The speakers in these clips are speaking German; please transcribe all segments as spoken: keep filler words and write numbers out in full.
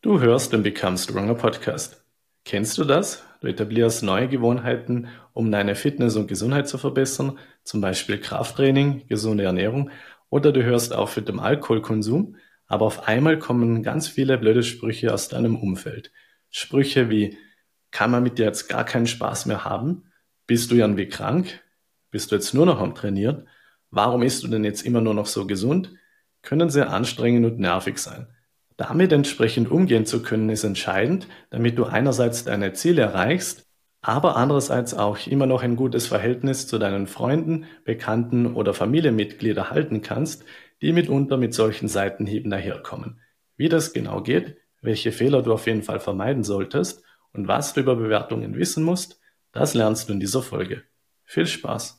Du hörst den Become Stronger Podcast. Kennst du das? Du etablierst neue Gewohnheiten, um deine Fitness und Gesundheit zu verbessern, zum Beispiel Krafttraining, gesunde Ernährung, oder du hörst auf mit dem Alkoholkonsum, aber auf einmal kommen ganz viele blöde Sprüche aus deinem Umfeld. Sprüche wie: Kann man mit dir jetzt gar keinen Spaß mehr haben? Bist du irgendwie krank? Bist du jetzt nur noch am Trainieren? Warum isst du denn jetzt immer nur noch so gesund? Können sehr anstrengend und nervig sein. Damit entsprechend umgehen zu können, ist entscheidend, damit du einerseits deine Ziele erreichst, aber andererseits auch immer noch ein gutes Verhältnis zu deinen Freunden, Bekannten oder Familienmitgliedern halten kannst, die mitunter mit solchen Seitenhieben daherkommen. Wie das genau geht, welche Fehler du auf jeden Fall vermeiden solltest und was du über Bewertungen wissen musst, das lernst du in dieser Folge. Viel Spaß!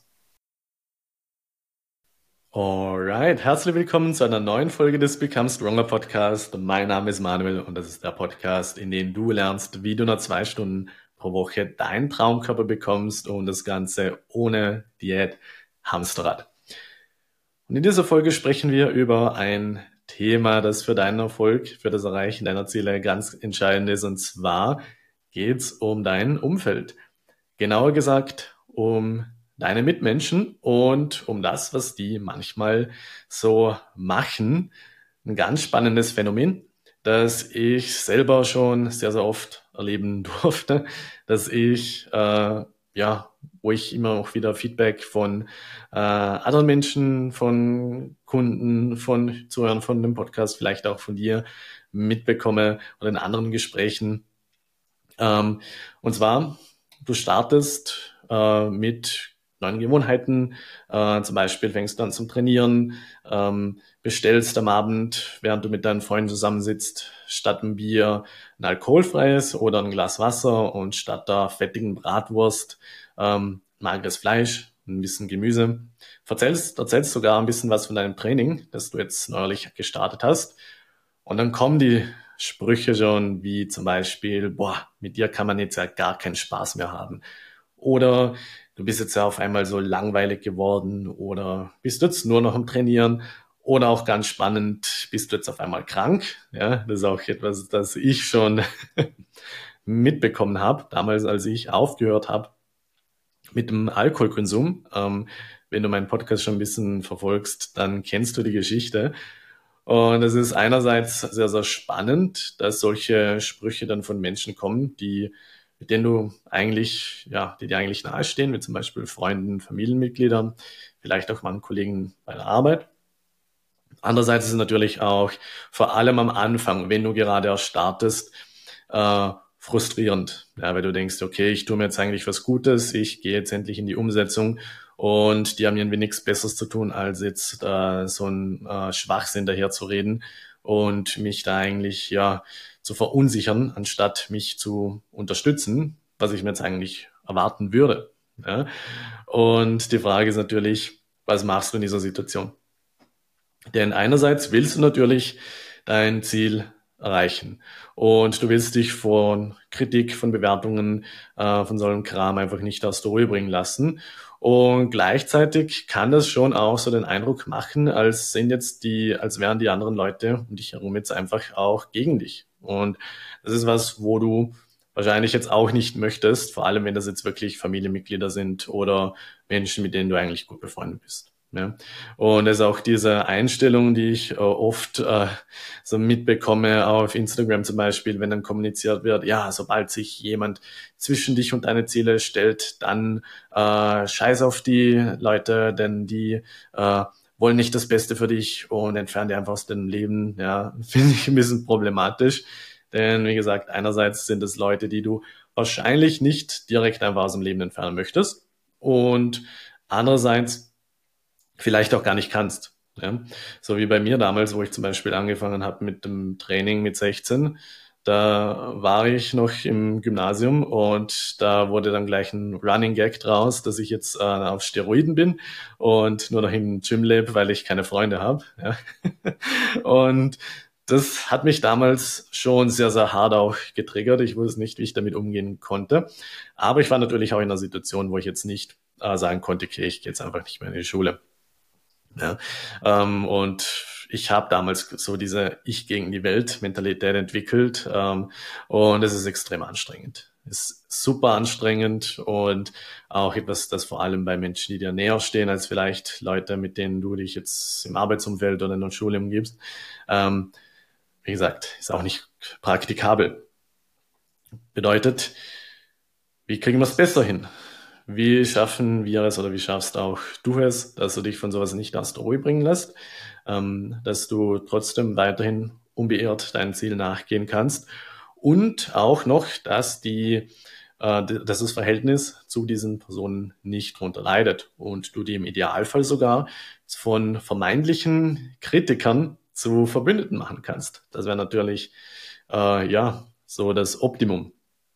Alright, herzlich willkommen zu einer neuen Folge des Become Stronger Podcast. Mein Name ist Manuel und das ist der Podcast, in dem du lernst, wie du nach zwei Stunden pro Woche deinen Traumkörper bekommst und das Ganze ohne Diät, Hamsterrad. Und in dieser Folge sprechen wir über ein Thema, das für deinen Erfolg, für das Erreichen deiner Ziele ganz entscheidend ist, und zwar geht es um dein Umfeld. Genauer gesagt um deine Mitmenschen und um das, was die manchmal so machen. Ein ganz spannendes Phänomen, das ich selber schon sehr, sehr oft erleben durfte, dass ich, äh, ja, wo ich immer auch wieder Feedback von äh, anderen Menschen, von Kunden, von Zuhörern von dem Podcast, vielleicht auch von dir mitbekomme oder in anderen Gesprächen. Ähm, und zwar, du startest äh, mit neuen Gewohnheiten, äh, zum Beispiel fängst du an zum Trainieren, ähm, bestellst am Abend, während du mit deinen Freunden zusammensitzt, statt ein Bier ein alkoholfreies oder ein Glas Wasser und statt der fettigen Bratwurst ähm, mageres Fleisch, ein bisschen Gemüse. Erzählst, erzählst sogar ein bisschen was von deinem Training, das du jetzt neulich gestartet hast. Und dann kommen die Sprüche schon, wie zum Beispiel: Boah, mit dir kann man jetzt ja gar keinen Spaß mehr haben. Oder du bist jetzt ja auf einmal so langweilig geworden, oder bist du jetzt nur noch am Trainieren, oder auch ganz spannend, bist du jetzt auf einmal krank? Ja, das ist auch etwas, das ich schon mitbekommen habe, damals, als ich aufgehört habe mit dem Alkoholkonsum. Ähm, wenn du meinen Podcast schon ein bisschen verfolgst, dann kennst du die Geschichte. Und es ist einerseits sehr, sehr spannend, dass solche Sprüche dann von Menschen kommen, die, mit denen du eigentlich, ja, die dir eigentlich nahestehen, wie zum Beispiel Freunden, Familienmitgliedern, vielleicht auch mal Kollegen bei der Arbeit. Andererseits ist es natürlich auch vor allem am Anfang, wenn du gerade erst startest, äh, frustrierend, ja, weil du denkst, okay, ich tue mir jetzt eigentlich was Gutes, ich gehe jetzt endlich in die Umsetzung und die haben irgendwie nichts Besseres zu tun, als jetzt äh, so ein äh, Schwachsinn daher zu reden und mich da eigentlich ja zu verunsichern, anstatt mich zu unterstützen, was ich mir jetzt eigentlich erwarten würde. Ja. Und die Frage ist natürlich, was machst du in dieser Situation? Denn einerseits willst du natürlich dein Ziel erreichen und du willst dich von Kritik, von Bewertungen, äh, von so einem Kram einfach nicht aus der Ruhe bringen lassen. Und gleichzeitig kann das schon auch so den Eindruck machen, als sind jetzt die, als wären die anderen Leute um dich herum jetzt einfach auch gegen dich. Und das ist was, wo du wahrscheinlich jetzt auch nicht möchtest, vor allem wenn das jetzt wirklich Familienmitglieder sind oder Menschen, mit denen du eigentlich gut befreundet bist. Ja. Und es ist auch diese Einstellung, die ich äh, oft äh, so mitbekomme auf Instagram zum Beispiel, wenn dann kommuniziert wird: Ja, sobald sich jemand zwischen dich und deine Ziele stellt, dann äh, scheiß auf die Leute, denn die äh, wollen nicht das Beste für dich und entfernen dich einfach aus dem Leben. Ja, finde ich ein bisschen problematisch. Denn wie gesagt, einerseits sind es Leute, die du wahrscheinlich nicht direkt einfach aus dem Leben entfernen möchtest, und andererseits vielleicht auch gar nicht kannst. Ja? So wie bei mir damals, wo ich zum Beispiel angefangen habe mit dem Training mit sechzehn. Da war ich noch im Gymnasium und da wurde dann gleich ein Running Gag draus, dass ich jetzt äh, auf Steroiden bin und nur noch im Gym lebe, weil ich keine Freunde habe. Ja? Und das hat mich damals schon sehr, sehr hart auch getriggert. Ich wusste nicht, wie ich damit umgehen konnte. Aber ich war natürlich auch in einer Situation, wo ich jetzt nicht äh, sagen konnte: Okay, ich gehe jetzt einfach nicht mehr in die Schule. Ja, ähm, und ich habe damals so diese Ich gegen die Welt-Mentalität entwickelt, ähm, und es ist extrem anstrengend. Es ist super anstrengend und auch etwas, das vor allem bei Menschen, die dir näher stehen, als vielleicht Leute, mit denen du dich jetzt im Arbeitsumfeld oder in der Schule umgibst, ähm, wie gesagt, ist auch nicht praktikabel. Bedeutet, wie kriegen wir es besser hin? Wie schaffen wir es oder wie schaffst auch du es, dass du dich von sowas nicht aus der Ruhe bringen lässt, ähm, dass du trotzdem weiterhin unbeirrt deinem Ziel nachgehen kannst und auch noch, dass die, äh, dass das Verhältnis zu diesen Personen nicht drunter leidet und du die im Idealfall sogar von vermeintlichen Kritikern zu Verbündeten machen kannst. Das wäre natürlich äh, ja so das Optimum.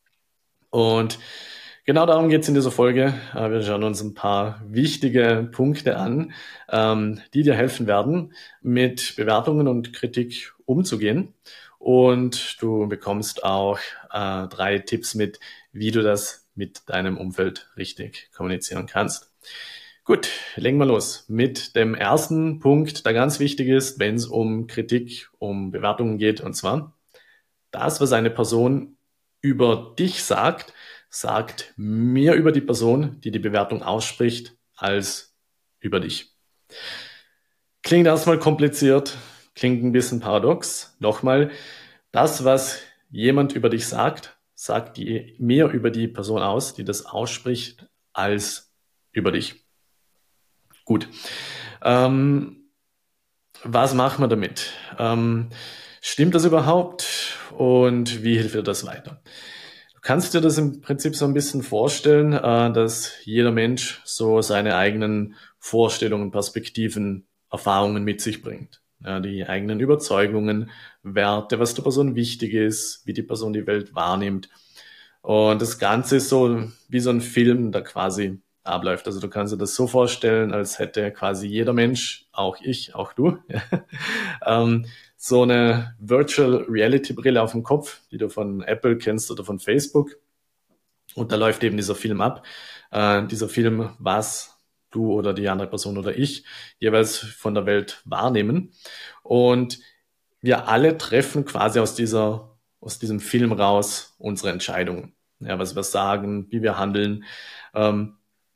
Und genau darum geht es in dieser Folge. Äh, Wir schauen uns ein paar wichtige Punkte an, ähm, die dir helfen werden, mit Bewertungen und Kritik umzugehen. Und du bekommst auch äh, drei Tipps mit, wie du das mit deinem Umfeld richtig kommunizieren kannst. Gut, legen wir los mit dem ersten Punkt, der ganz wichtig ist, wenn es um Kritik, um Bewertungen geht. Und zwar, das, was eine Person über dich sagt, sagt mehr über die Person, die die Bewertung ausspricht, als über dich. Klingt erstmal kompliziert, klingt ein bisschen paradox. Nochmal, das, was jemand über dich sagt, sagt die, mehr über die Person aus, die das ausspricht, als über dich. Gut. Ähm, was machen wir damit? Ähm, stimmt das überhaupt? Und wie hilft dir das weiter? Du kannst dir das im Prinzip so ein bisschen vorstellen, äh, dass jeder Mensch so seine eigenen Vorstellungen, Perspektiven, Erfahrungen mit sich bringt. Ja, die eigenen Überzeugungen, Werte, was der Person wichtig ist, wie die Person die Welt wahrnimmt. Und das Ganze ist so wie so ein Film, der quasi abläuft. Also du kannst dir das so vorstellen, als hätte quasi jeder Mensch, auch ich, auch du, ähm, so eine Virtual Reality Brille auf dem Kopf, die du von Apple kennst oder von Facebook. Und da läuft eben dieser Film ab. Äh, dieser Film, was du oder die andere Person oder ich jeweils von der Welt wahrnehmen. Und wir alle treffen quasi aus dieser, aus diesem Film raus unsere Entscheidungen. Ja, was wir sagen, wie wir handeln. Ähm,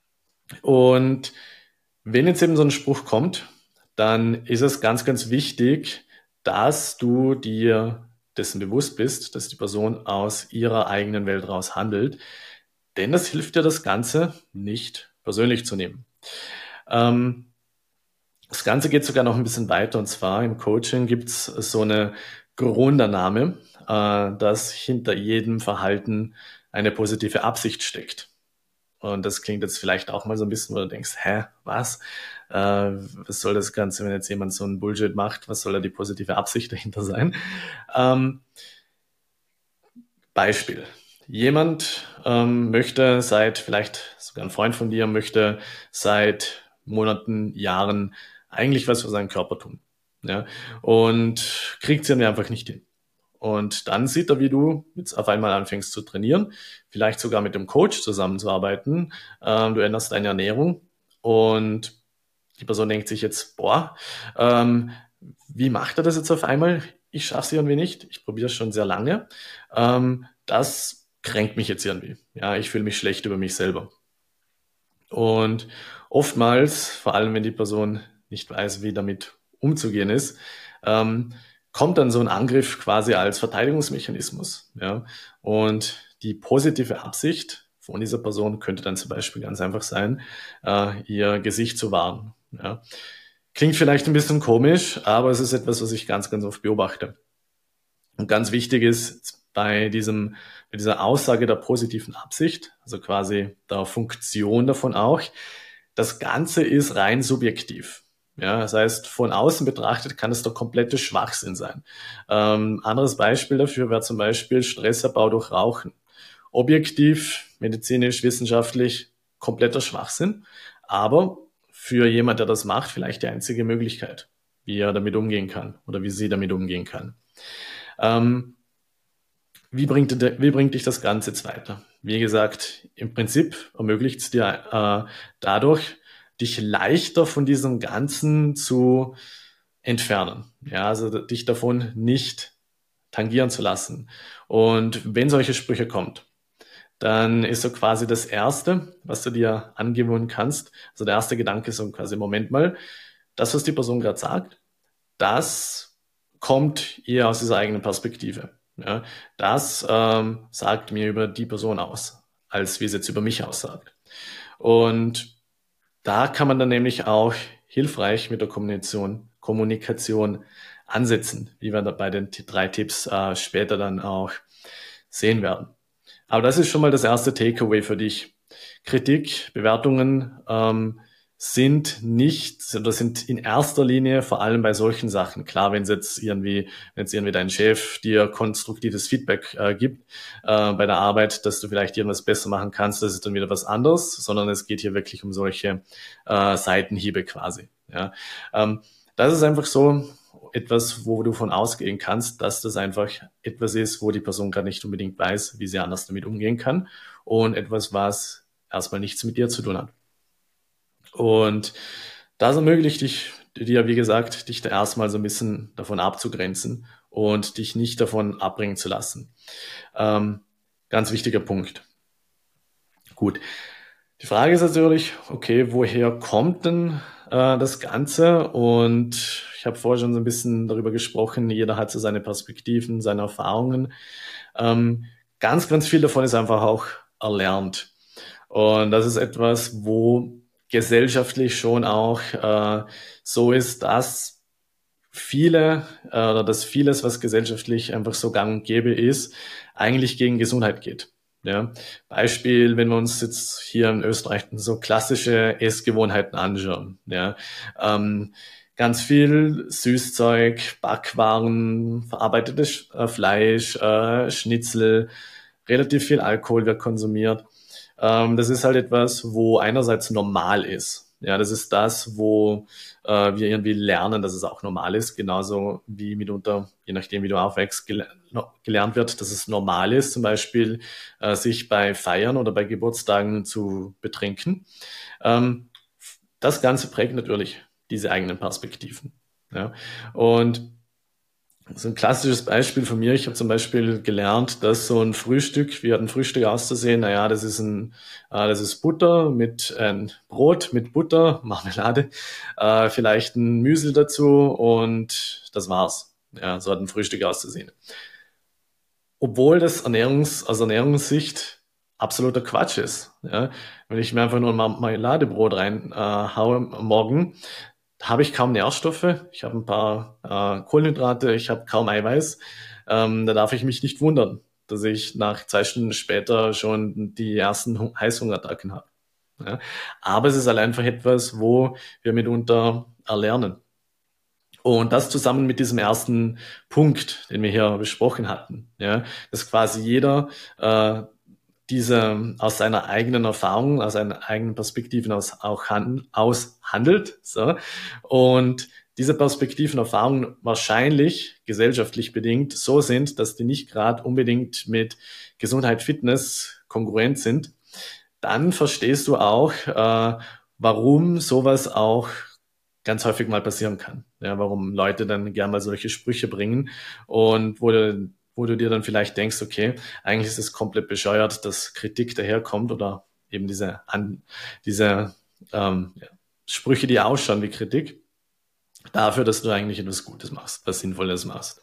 und wenn jetzt eben so ein Spruch kommt, dann ist es ganz, ganz wichtig, dass du dir dessen bewusst bist, dass die Person aus ihrer eigenen Welt raus handelt. Denn das hilft dir, das Ganze nicht persönlich zu nehmen. Ähm, das Ganze geht sogar noch ein bisschen weiter. Und zwar im Coaching gibt es so eine Grundannahme, äh, dass hinter jedem Verhalten eine positive Absicht steckt. Und das klingt jetzt vielleicht auch mal so ein bisschen, wo du denkst, hä, was? Äh, was soll das Ganze, wenn jetzt jemand so einen Bullshit macht? Was soll da die positive Absicht dahinter sein? Ähm, Beispiel. Jemand ähm, möchte seit, vielleicht sogar ein Freund von dir, möchte seit Monaten, Jahren eigentlich was für seinen Körper tun. Ja? Und kriegt es irgendwie einfach nicht hin. Und dann sieht er, wie du jetzt auf einmal anfängst zu trainieren, vielleicht sogar mit dem Coach zusammenzuarbeiten. Ähm, du änderst deine Ernährung und die Person denkt sich jetzt, boah, ähm, wie macht er das jetzt auf einmal? Ich schaffe es irgendwie nicht. Ich probiere es schon sehr lange. Ähm, das kränkt mich jetzt irgendwie. Ja, ich fühle mich schlecht über mich selber. Und oftmals, vor allem wenn die Person nicht weiß, wie damit umzugehen ist, ähm, kommt dann so ein Angriff quasi als Verteidigungsmechanismus. Ja? Und die positive Absicht von dieser Person könnte dann zum Beispiel ganz einfach sein, äh, ihr Gesicht zu wahren. Ja? Klingt vielleicht ein bisschen komisch, aber es ist etwas, was ich ganz, ganz oft beobachte. Und ganz wichtig ist bei diesem, bei dieser Aussage der positiven Absicht, also quasi der Funktion davon auch, das Ganze ist rein subjektiv. Ja, das heißt, von außen betrachtet kann es der komplette Schwachsinn sein. Ähm, anderes Beispiel dafür wäre zum Beispiel Stressabbau durch Rauchen. Objektiv, medizinisch, wissenschaftlich kompletter Schwachsinn, aber für jemand, der das macht, vielleicht die einzige Möglichkeit, wie er damit umgehen kann oder wie sie damit umgehen kann. Ähm, wie, bringt, wie bringt dich das Ganze jetzt weiter? Wie gesagt, im Prinzip ermöglicht es dir äh, dadurch, dich leichter von diesem Ganzen zu entfernen. Ja, also dich davon nicht tangieren zu lassen. Und wenn solche Sprüche kommt, dann ist so quasi das Erste, was du dir angewöhnen kannst, also der erste Gedanke ist so quasi, Moment mal, das, was die Person gerade sagt, das kommt eher aus dieser eigenen Perspektive. Ja, das ähm, sagt mir über die Person aus, als wie es jetzt über mich aussagt. Und da kann man dann nämlich auch hilfreich mit der Kommunikation, Kommunikation ansetzen, wie wir da bei den t- drei Tipps äh, später dann auch sehen werden. Aber das ist schon mal das erste Takeaway für dich. Kritik, Bewertungen ähm, sind nicht, oder sind in erster Linie vor allem bei solchen Sachen. Klar, wenn es jetzt irgendwie, wenn jetzt irgendwie dein Chef dir konstruktives Feedback äh, gibt äh, bei der Arbeit, dass du vielleicht irgendwas besser machen kannst, das ist dann wieder was anderes, sondern es geht hier wirklich um solche äh, Seitenhiebe quasi. Ja. Ähm, das ist einfach so etwas, wo du von ausgehen kannst, dass das einfach etwas ist, wo die Person gerade nicht unbedingt weiß, wie sie anders damit umgehen kann und etwas, was erstmal nichts mit dir zu tun hat. Und das ermöglicht dich, dir, wie gesagt, dich da erstmal so ein bisschen davon abzugrenzen und dich nicht davon abbringen zu lassen. Ähm, ganz wichtiger Punkt. Gut. Die Frage ist natürlich, okay, woher kommt denn äh, das Ganze? Und ich habe vorher schon so ein bisschen darüber gesprochen, jeder hat so seine Perspektiven, seine Erfahrungen. Ähm, ganz, ganz viel davon ist einfach auch erlernt. Und das ist etwas, wo gesellschaftlich schon auch äh, so ist, dass viele äh, oder dass vieles, was gesellschaftlich einfach so gang und gäbe ist, eigentlich gegen Gesundheit geht. Ja, Beispiel, wenn wir uns jetzt hier in Österreich so klassische Essgewohnheiten anschauen. Ja, ähm, ganz viel Süßzeug, Backwaren, verarbeitetes äh, Fleisch, äh, Schnitzel, relativ viel Alkohol wird konsumiert. Ähm, das ist halt etwas, wo einerseits normal ist. Ja, das ist das, wo äh, wir irgendwie lernen, dass es auch normal ist, genauso wie mitunter, je nachdem, wie du aufwächst, gel gelernt wird, dass es normal ist, zum Beispiel äh, sich bei Feiern oder bei Geburtstagen zu betrinken. Ähm, das Ganze prägt natürlich diese eigenen Perspektiven. Ja. Und so ein klassisches Beispiel von mir, ich habe zum Beispiel gelernt, dass so ein Frühstück, wie hat ein Frühstück auszusehen? Naja, das ist ein, äh, das ist Butter mit ein Brot mit Butter, Marmelade, äh, vielleicht ein Müsli dazu und das war's. Ja, so hat ein Frühstück auszusehen. Obwohl das Ernährungs, aus Ernährungssicht absoluter Quatsch ist. Ja, wenn ich mir einfach nur ein Marmeladebrot rein äh, haue am Morgen, habe ich kaum Nährstoffe, ich habe ein paar äh, Kohlenhydrate, ich habe kaum Eiweiß. Ähm, da darf ich mich nicht wundern, dass ich nach zwei Stunden später schon die ersten Hu- Heißhungerattacken habe. Ja? Aber es ist halt einfach etwas, wo wir mitunter erlernen. Und das zusammen mit diesem ersten Punkt, den wir hier besprochen hatten, ja, dass quasi jeder äh, diese aus seiner eigenen Erfahrung, aus seinen eigenen Perspektiven aus auch han, aus handelt, so, und diese Perspektiven, Erfahrungen wahrscheinlich gesellschaftlich bedingt so sind, dass die nicht gerade unbedingt mit Gesundheit, Fitness kongruent sind, dann verstehst du auch, äh, warum sowas auch ganz häufig mal passieren kann. Ja, warum Leute dann gerne mal solche Sprüche bringen und wo du, wo du dir dann vielleicht denkst, okay, eigentlich ist es komplett bescheuert, dass Kritik daherkommt oder eben diese, an, diese ähm, ja, Sprüche, die ausschauen wie Kritik, dafür, dass du eigentlich etwas Gutes machst, was Sinnvolles machst.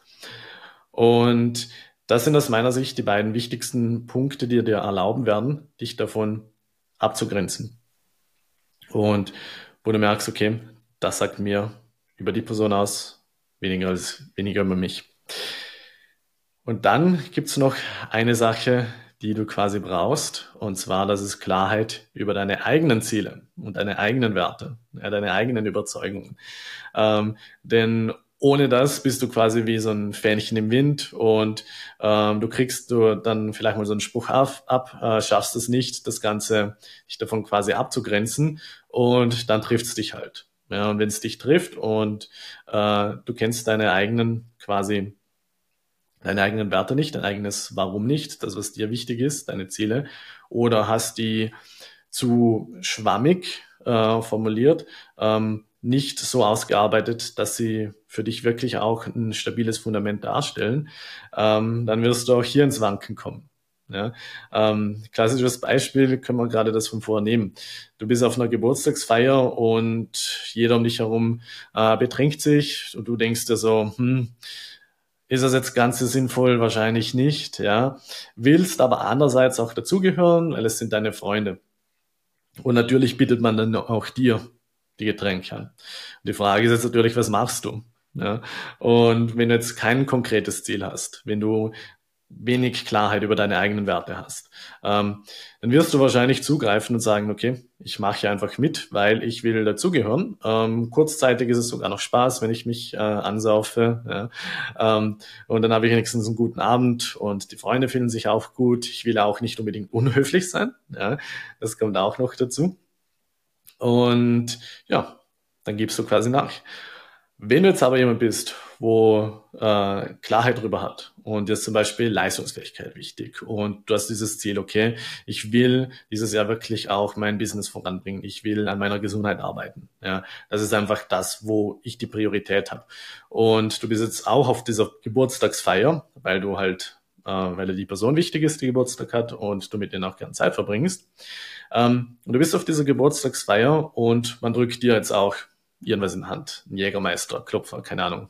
Und das sind aus meiner Sicht die beiden wichtigsten Punkte, die dir erlauben werden, dich davon abzugrenzen. Und wo du merkst, okay, das sagt mir über die Person aus, weniger als weniger über mich. Und dann gibt's noch eine Sache, die du quasi brauchst, und zwar, das ist Klarheit über deine eigenen Ziele und deine eigenen Werte, ja, deine eigenen Überzeugungen. Ähm, denn ohne das bist du quasi wie so ein Fähnchen im Wind und ähm, du kriegst du dann vielleicht mal so einen Spruch ab, ab äh, schaffst es nicht, das Ganze dich davon quasi abzugrenzen und dann trifft's dich halt. Ja, und wenn es dich trifft und äh, du kennst deine eigenen quasi deine eigenen Werte nicht, dein eigenes Warum nicht, das, was dir wichtig ist, deine Ziele, oder hast die zu schwammig äh, formuliert, ähm, nicht so ausgearbeitet, dass sie für dich wirklich auch ein stabiles Fundament darstellen, ähm, dann wirst du auch hier ins Wanken kommen. Ja, ähm, klassisches Beispiel können wir gerade das von vorher nehmen. Du bist auf einer Geburtstagsfeier und jeder um dich herum äh, betrinkt sich und du denkst dir so, hm, ist das jetzt ganz so sinnvoll? Wahrscheinlich nicht, ja. Willst aber andererseits auch dazugehören, weil es sind deine Freunde. Und natürlich bietet man dann auch dir die Getränke an. Und die Frage ist jetzt natürlich, was machst du? Ja? Und wenn du jetzt kein konkretes Ziel hast, wenn du wenig Klarheit über deine eigenen Werte hast, ähm, dann wirst du wahrscheinlich zugreifen und sagen, okay, ich mache hier einfach mit, weil ich will dazugehören. Ähm, kurzzeitig ist es sogar noch Spaß, wenn ich mich äh, ansaufe. Ja? Ähm, und dann habe ich wenigstens einen guten Abend und die Freunde fühlen sich auch gut. Ich will auch nicht unbedingt unhöflich sein. Ja? Das kommt auch noch dazu. Und ja, dann gibst du quasi nach. Wenn du jetzt aber jemand bist, wo äh, Klarheit darüber hat und jetzt zum Beispiel Leistungsfähigkeit wichtig und du hast dieses Ziel, okay, ich will dieses Jahr wirklich auch mein Business voranbringen, ich will an meiner Gesundheit arbeiten. Ja, das ist einfach das, wo ich die Priorität habe. Und du bist jetzt auch auf dieser Geburtstagsfeier, weil du halt, äh, weil dir die Person wichtig ist, die Geburtstag hat und du mit denen auch gern Zeit verbringst. Ähm, und du bist auf dieser Geburtstagsfeier und man drückt dir jetzt auch irgendwas in die Hand, ein Jägermeister, Klopfer, keine Ahnung.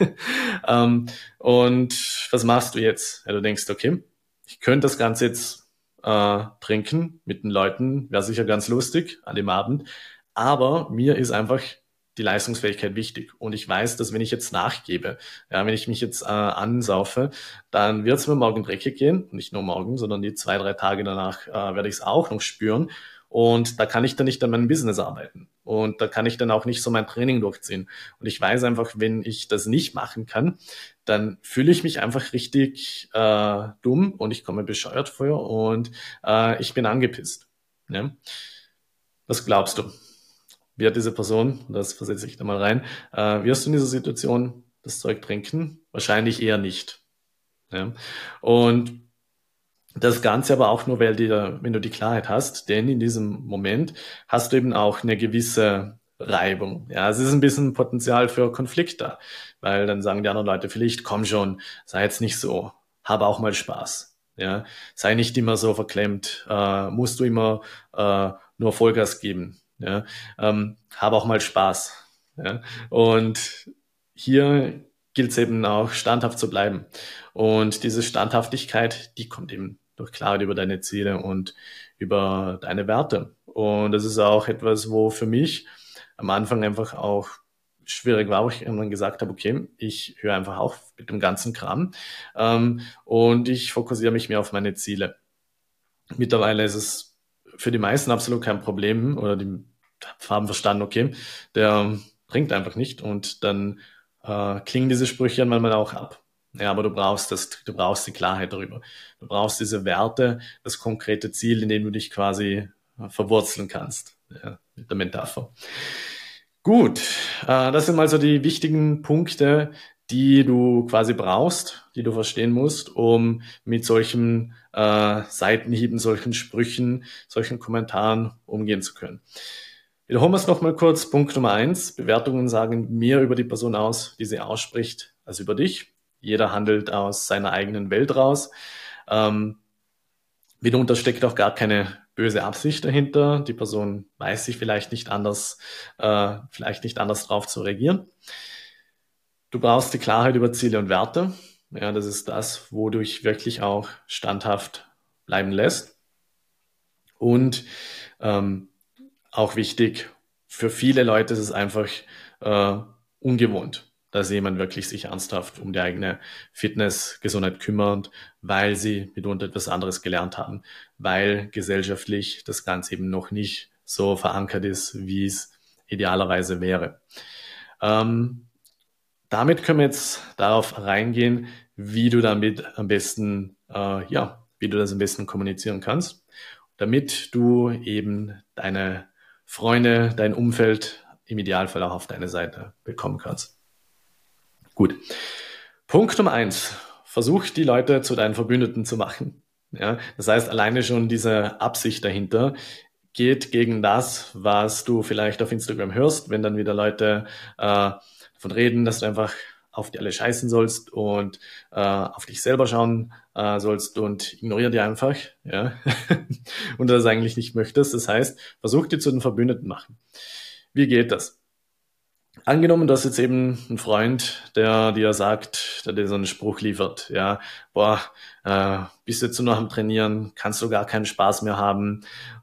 ähm, und was machst du jetzt? Ja, du denkst, okay, ich könnte das Ganze jetzt äh, trinken mit den Leuten, wäre sicher ganz lustig an dem Abend, aber mir ist einfach die Leistungsfähigkeit wichtig und ich weiß, dass wenn ich jetzt nachgebe, ja, wenn ich mich jetzt äh, ansaufe, dann wird es mir morgen dreckig gehen, und nicht nur morgen, sondern die zwei, drei Tage danach äh, werde ich es auch noch spüren. Und da kann ich dann nicht an meinem Business arbeiten. Und da kann ich dann auch nicht so mein Training durchziehen. Und ich weiß einfach, wenn ich das nicht machen kann, dann fühle ich mich einfach richtig äh, dumm und ich komme bescheuert vor und äh, ich bin angepisst. Ja? Was glaubst du? Wie hat diese Person, das versetze ich da mal rein, äh, wirst du in dieser Situation das Zeug trinken? Wahrscheinlich eher nicht. Ja? Und das Ganze aber auch nur, weil dir, wenn du die Klarheit hast, denn in diesem Moment hast du eben auch eine gewisse Reibung. Ja, es ist ein bisschen Potenzial für Konflikt da, weil dann sagen die anderen Leute vielleicht, komm schon, sei jetzt nicht so, habe auch mal Spaß. Ja, sei nicht immer so verklemmt, äh, musst du immer äh, nur Vollgas geben. Ja, ähm, habe auch mal Spaß. Ja, und hier gilt es eben auch, standhaft zu bleiben. Und diese Standhaftigkeit, die kommt eben durch Klarheit über deine Ziele und über deine Werte. Und das ist auch etwas, wo für mich am Anfang einfach auch schwierig war, wo ich irgendwann gesagt habe, okay, ich höre einfach auf mit dem ganzen Kram ähm, und ich fokussiere mich mehr auf meine Ziele. Mittlerweile ist es für die meisten absolut kein Problem oder die haben verstanden, okay, der trinkt einfach nicht und dann äh, klingen diese Sprüche dann manchmal auch ab. Ja, aber du brauchst das, du brauchst die Klarheit darüber. Du brauchst diese Werte, das konkrete Ziel, in dem du dich quasi äh, verwurzeln kannst, ja, mit der Metapher. Gut, äh, das sind mal so die wichtigen Punkte, die du quasi brauchst, die du verstehen musst, um mit solchen äh, Seitenhieben, solchen Sprüchen, solchen Kommentaren umgehen zu können. Wiederholen wir es nochmal kurz. Punkt Nummer eins. Bewertungen sagen mehr über die Person aus, die sie ausspricht, als über dich. Jeder handelt aus seiner eigenen Welt raus. Ähm, mitunter steckt auch gar keine böse Absicht dahinter. Die Person weiß sich vielleicht nicht anders, äh, vielleicht nicht anders drauf zu reagieren. Du brauchst die Klarheit über Ziele und Werte. Ja, das ist das, wo du dich wirklich auch standhaft bleiben lässt. Und ähm, auch wichtig, für viele Leute ist es einfach äh, ungewohnt, dass jemand wirklich sich ernsthaft um die eigene Fitness, Gesundheit kümmert, weil sie mitunter etwas anderes gelernt haben, weil gesellschaftlich das Ganze eben noch nicht so verankert ist, wie es idealerweise wäre. Ähm, damit können wir jetzt darauf reingehen, wie du damit am besten, äh, ja, wie du das am besten kommunizieren kannst, damit du eben deine Freunde, dein Umfeld im Idealfall auch auf deine Seite bekommen kannst. Gut. Punkt Nummer eins. Versuch, die Leute zu deinen Verbündeten zu machen. Ja, das heißt, alleine schon diese Absicht dahinter geht gegen das, was du vielleicht auf Instagram hörst, wenn dann wieder Leute äh, davon reden, dass du einfach auf die alle scheißen sollst und äh, auf dich selber schauen äh, sollst und ignoriere die einfach, ja, und das eigentlich nicht möchtest. Das heißt, versuch die zu den Verbündeten machen. Wie geht das? Angenommen, du hast jetzt eben einen Freund, der dir sagt, der dir so einen Spruch liefert, ja, boah, äh, bist jetzt nur noch am Trainieren, kannst du gar keinen Spaß mehr haben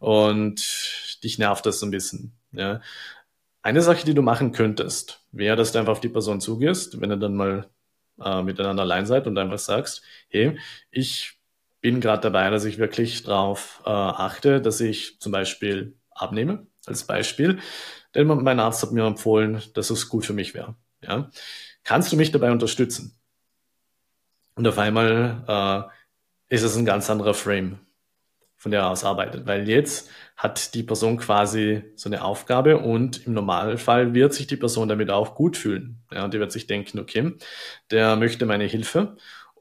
und dich nervt das so ein bisschen, ja. Eine Sache, die du machen könntest, wäre, dass du einfach auf die Person zugehst, wenn ihr dann mal äh, miteinander allein seid und einfach sagst, hey, ich bin gerade dabei, dass ich wirklich darauf äh, achte, dass ich zum Beispiel abnehme, als Beispiel, denn mein Arzt hat mir empfohlen, dass es gut für mich wäre. Ja? Kannst du mich dabei unterstützen? Und auf einmal äh, ist es ein ganz anderer Frame, von der er aus arbeitet, weil jetzt hat die Person quasi so eine Aufgabe und im Normalfall wird sich die Person damit auch gut fühlen. Ja, und die wird sich denken, okay, der möchte meine Hilfe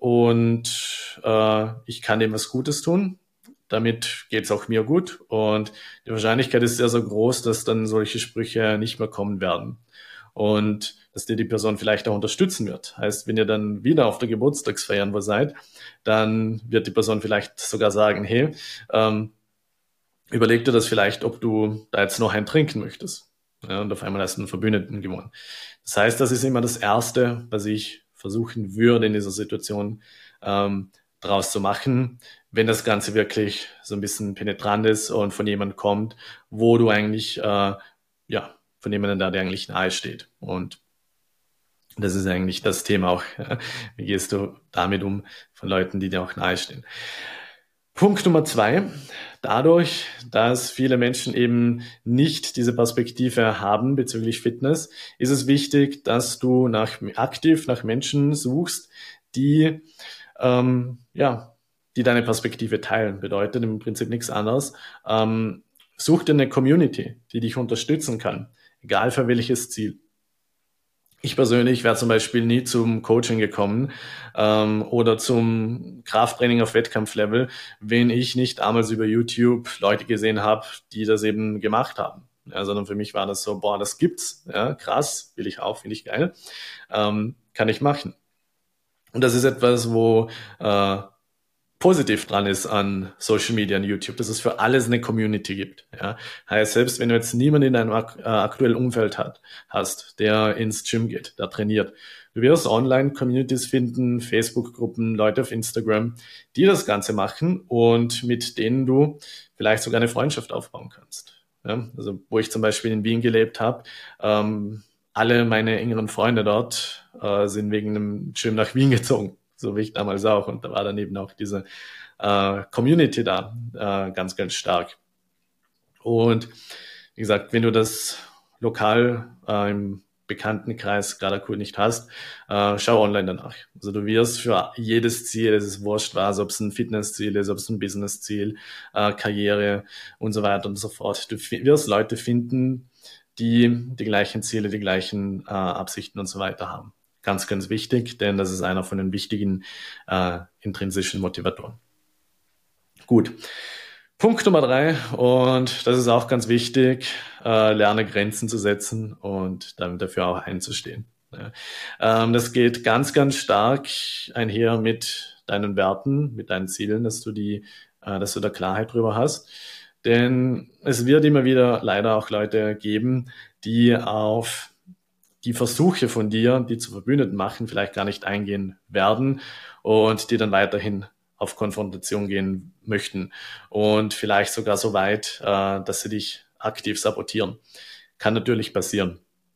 und äh, ich kann ihm was Gutes tun. Damit geht es auch mir gut und die Wahrscheinlichkeit ist sehr, sehr groß, dass dann solche Sprüche nicht mehr kommen werden und dass dir die Person vielleicht auch unterstützen wird. Heißt, wenn ihr dann wieder auf der Geburtstagsfeiern wo seid, dann wird die Person vielleicht sogar sagen, hey, ähm, überleg dir das vielleicht, ob du da jetzt noch einen trinken möchtest. Ja, und auf einmal hast du einen Verbündeten gewonnen. Das heißt, das ist immer das Erste, was ich versuchen würde in dieser Situation ähm, draus zu machen, wenn das Ganze wirklich so ein bisschen penetrant ist und von jemandem kommt, wo du eigentlich, äh, ja, von jemandem da, der eigentlich nahe steht. Und das ist eigentlich das Thema auch. Ja. Wie gehst du damit um von Leuten, die dir auch nahe stehen? Punkt Nummer zwei. Dadurch, dass viele Menschen eben nicht diese Perspektive haben bezüglich Fitness, ist es wichtig, dass du nach, aktiv nach Menschen suchst, die, ähm, ja, die deine Perspektive teilen. Bedeutet im Prinzip nichts anderes. Ähm, such dir eine Community, die dich unterstützen kann, egal für welches Ziel. Ich persönlich wäre zum Beispiel nie zum Coaching gekommen ähm, oder zum Krafttraining auf Wettkampflevel, wenn ich nicht damals über YouTube Leute gesehen habe, die das eben gemacht haben. Ja, sondern für mich war das so, boah, das gibt's, ja, krass, will ich auch, finde ich geil, ähm, kann ich machen. Und das ist etwas, wo äh, positiv dran ist an Social Media und YouTube, dass es für alles eine Community gibt. Ja. Heißt, selbst wenn du jetzt niemanden in deinem ak äh, aktuellen Umfeld hat, hast, der ins Gym geht, der trainiert, du wirst Online-Communities finden, Facebook-Gruppen, Leute auf Instagram, die das Ganze machen und mit denen du vielleicht sogar eine Freundschaft aufbauen kannst. Ja. Also wo ich zum Beispiel in Wien gelebt habe, ähm, alle meine engeren Freunde dort äh, sind wegen einem Gym nach Wien gezogen. So wie ich damals auch. Und da war dann eben auch diese äh, Community da äh, ganz, ganz stark. Und wie gesagt, wenn du das lokal äh, im Bekanntenkreis gerade cool nicht hast, äh, schau online danach. Also du wirst für jedes Ziel, es ist wurscht was, ob es ein Fitnessziel ist, ob es ein Businessziel, äh, Karriere und so weiter und so fort. Du wirst Leute finden, die die gleichen Ziele, die gleichen äh, Absichten und so weiter haben. Ganz, ganz wichtig, denn das ist einer von den wichtigen äh, intrinsischen Motivatoren. Gut. Punkt Nummer drei, und das ist auch ganz wichtig, äh, lerne Grenzen zu setzen und dann dafür auch einzustehen. Ja. Ähm, das geht ganz, ganz stark einher mit deinen Werten, mit deinen Zielen, dass du die, äh, dass du da Klarheit drüber hast. Denn es wird immer wieder leider auch Leute geben, die auf die Versuche von dir, die zu Verbündeten machen, vielleicht gar nicht eingehen werden und die dann weiterhin auf Konfrontation gehen möchten und vielleicht sogar so weit, äh, dass sie dich aktiv sabotieren. Kann natürlich passieren.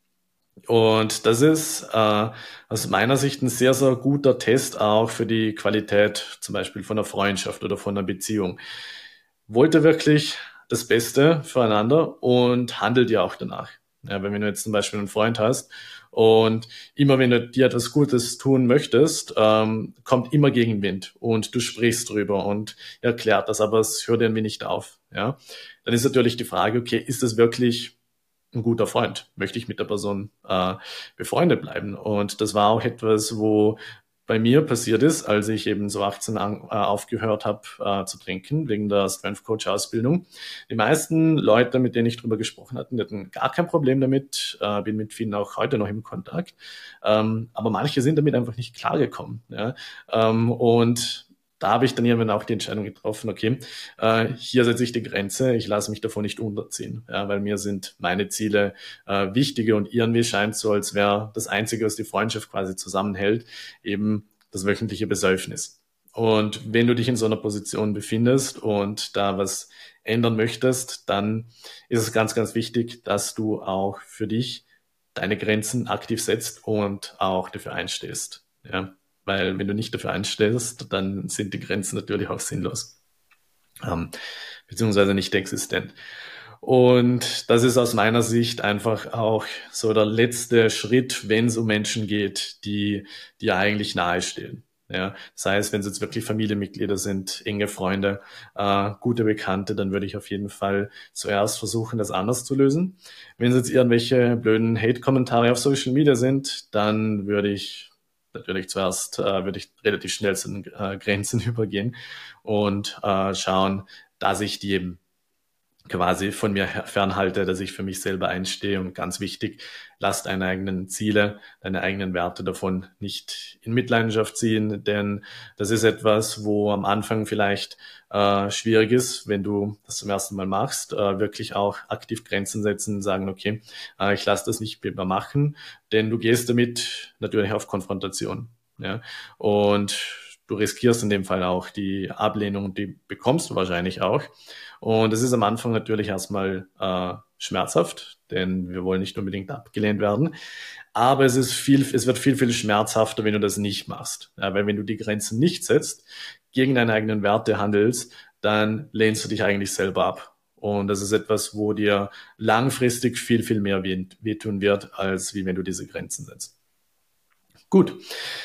Und das ist äh, aus meiner Sicht ein sehr, sehr guter Test auch für die Qualität zum Beispiel von einer Freundschaft oder von einer Beziehung. Wollt ihr wirklich das Beste füreinander und handelt ihr auch danach? Ja, wenn du jetzt zum Beispiel einen Freund hast und immer wenn du dir etwas Gutes tun möchtest, ähm, kommt immer Gegenwind und du sprichst drüber und erklärt das, aber es hört irgendwie nicht auf. Ja, dann ist natürlich die Frage, okay, ist das wirklich ein guter Freund? Möchte ich mit der Person äh, befreundet bleiben? Und das war auch etwas, wo bei mir passiert ist, als ich eben so achtzehn an, äh, aufgehört habe äh, zu trinken, wegen der Strength Coach Ausbildung. Die meisten Leute, mit denen ich drüber gesprochen hatte, die hatten gar kein Problem damit, äh, bin mit vielen auch heute noch im Kontakt. Ähm, aber manche sind damit einfach nicht klargekommen. Ja? Ähm, und da habe ich dann irgendwann auch die Entscheidung getroffen, okay, äh, hier setze ich die Grenze, ich lasse mich davon nicht unterziehen, ja, weil mir sind meine Ziele äh, wichtiger und irgendwie scheint so, als wäre das Einzige, was die Freundschaft quasi zusammenhält, eben das wöchentliche Besäufnis. Und wenn du dich in so einer Position befindest und da was ändern möchtest, dann ist es ganz, ganz wichtig, dass du auch für dich deine Grenzen aktiv setzt und auch dafür einstehst. Ja. Weil wenn du nicht dafür einstehst, dann sind die Grenzen natürlich auch sinnlos, ähm, beziehungsweise nicht existent. Und das ist aus meiner Sicht einfach auch so der letzte Schritt, wenn es um Menschen geht, die dir eigentlich nahestehen. Ja, das heißt, wenn es jetzt wirklich Familienmitglieder sind, enge Freunde, äh, gute Bekannte, dann würde ich auf jeden Fall zuerst versuchen, das anders zu lösen. Wenn es jetzt irgendwelche blöden Hate-Kommentare auf Social Media sind, dann würde ich natürlich zuerst äh, würde ich relativ schnell zu den äh, Grenzen übergehen und äh, schauen, dass ich die eben quasi von mir fernhalte, dass ich für mich selber einstehe. Und ganz wichtig, lass deine eigenen Ziele, deine eigenen Werte davon nicht in Mitleidenschaft ziehen, denn das ist etwas, wo am Anfang vielleicht äh, schwierig ist, wenn du das zum ersten Mal machst, äh, wirklich auch aktiv Grenzen setzen, sagen, okay, äh, ich lasse das nicht mehr machen, denn du gehst damit natürlich auf Konfrontation. Ja? Und du riskierst in dem Fall auch die Ablehnung, die bekommst du wahrscheinlich auch. Und es ist am Anfang natürlich erstmal äh, schmerzhaft, denn wir wollen nicht unbedingt abgelehnt werden. Aber es ist viel, es wird viel, viel schmerzhafter, wenn du das nicht machst. Ja, weil wenn du die Grenzen nicht setzt, gegen deine eigenen Werte handelst, dann lehnst du dich eigentlich selber ab. Und das ist etwas, wo dir langfristig viel, viel mehr wehtun wird, als wie wenn du diese Grenzen setzt. Gut,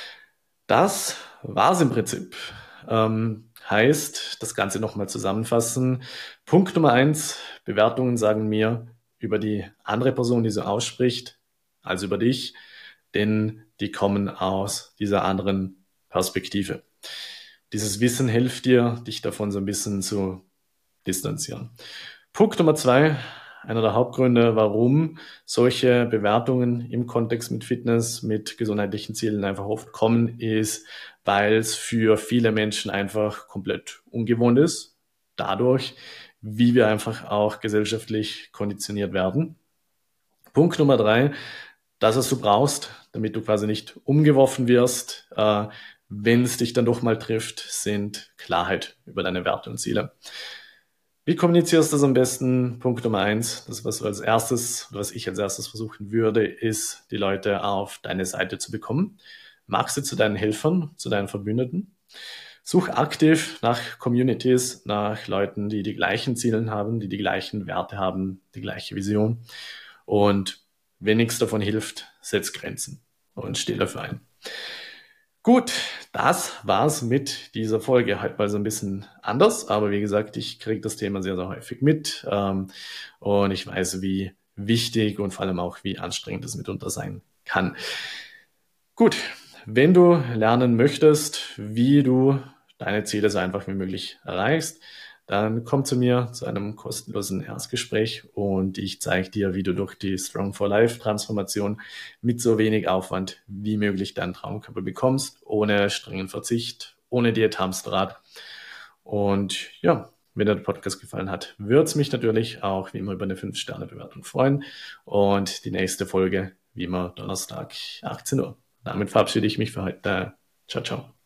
das war's im Prinzip. Ähm, heißt, das Ganze nochmal zusammenfassen. Punkt Nummer eins, Bewertungen sagen mir über die andere Person, die so ausspricht, als über dich, denn die kommen aus dieser anderen Perspektive. Dieses Wissen hilft dir, dich davon so ein bisschen zu distanzieren. Punkt Nummer zwei, einer der Hauptgründe, warum solche Bewertungen im Kontext mit Fitness, mit gesundheitlichen Zielen einfach oft kommen, ist, weil es für viele Menschen einfach komplett ungewohnt ist. Dadurch, wie wir einfach auch gesellschaftlich konditioniert werden. Punkt Nummer drei, das, was du brauchst, damit du quasi nicht umgeworfen wirst, äh, wenn es dich dann doch mal trifft, sind Klarheit über deine Werte und Ziele. Wie kommunizierst du das am besten? Punkt Nummer eins, das, was du als erstes, was ich als erstes versuchen würde, ist, die Leute auf deine Seite zu bekommen. Mach sie zu deinen Helfern, zu deinen Verbündeten. Such aktiv nach Communities, nach Leuten, die die gleichen Ziele haben, die die gleichen Werte haben, die gleiche Vision. Und wenn nichts davon hilft, setz Grenzen und steh dafür ein. Gut, das war's mit dieser Folge. Heute mal so ein bisschen anders, aber wie gesagt, ich kriege das Thema sehr, sehr häufig mit ähm, und ich weiß, wie wichtig und vor allem auch, wie anstrengend das mitunter sein kann. Gut, wenn du lernen möchtest, wie du deine Ziele so einfach wie möglich erreichst, dann komm zu mir zu einem kostenlosen Erstgespräch und ich zeige dir, wie du durch die Strong for Life Transformation mit so wenig Aufwand wie möglich deinen Traumkörper bekommst, ohne strengen Verzicht, ohne Diät-Hamsterrad. Und ja, wenn dir der Podcast gefallen hat, würde es mich natürlich auch wie immer über eine fünf Sterne Bewertung freuen. Und die nächste Folge, wie immer, Donnerstag, achtzehn Uhr. Damit verabschiede ich mich für heute. Ciao, ciao.